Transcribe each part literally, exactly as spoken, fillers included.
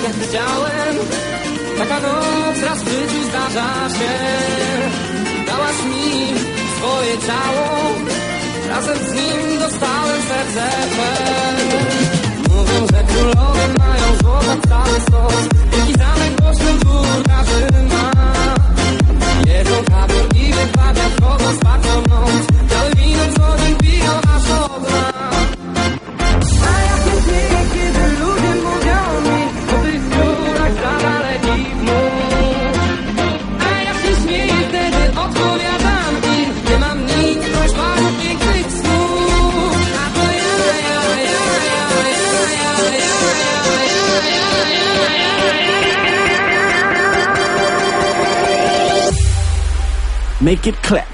jak chciałem. Taka noc raz w życiu zdarza się. Dałaś mi swoje ciało, razem z nim dostałem serce twe. Mówią, że królowie mają złota cały stos. Wielki zamek głośny dwór każdy ma. Jedzą kawior i wypawia wchodzą spartą noc. Cały wino dzwoni piją aż od rana. A jak jest nie, kiedy ludzie mówią mi o tych królach za dalekich mów. A ja się śmieję, wtedy odpowiadam im: nie mam nic, prócz paru pięknych snów. A to ja, ja, ja, ja, ja, ja, ja, ja, ja, ja, Make it clap.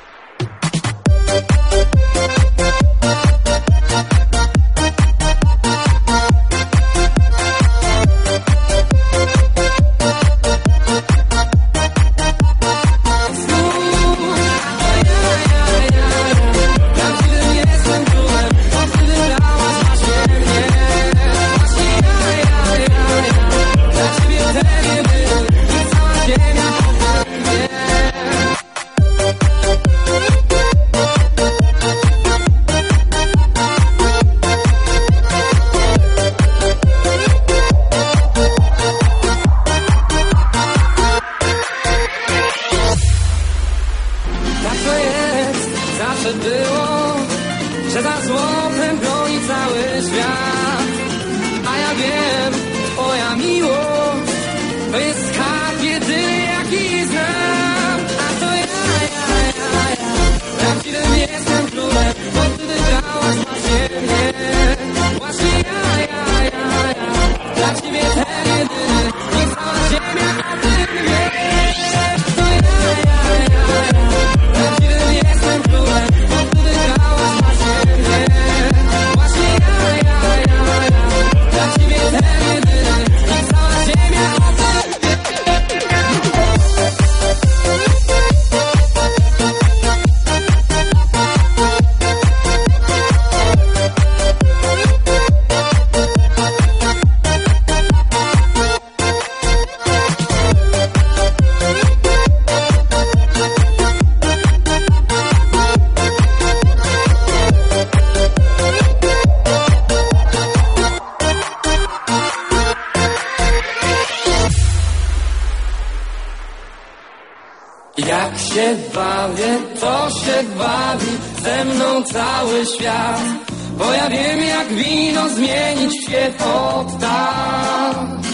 Jak się bawię, to się bawi ze mną cały świat. Bo ja wiem, jak wino zmienić się od tak.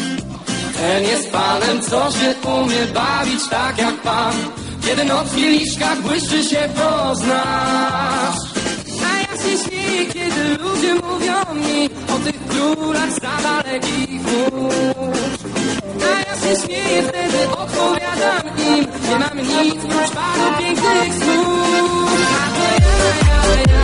Ten jest panem, co się umie bawić tak jak pan. Kiedy noc w kieliszkach błyszczy się, poznasz. A ja się śmieję, kiedy ludzie mówią mi o tych królach za dalekich mórz. A ja się śmieję, wtedy odpowiadam im: nie mam nic, prócz paru pięknych snów. A to ja, ja, ja.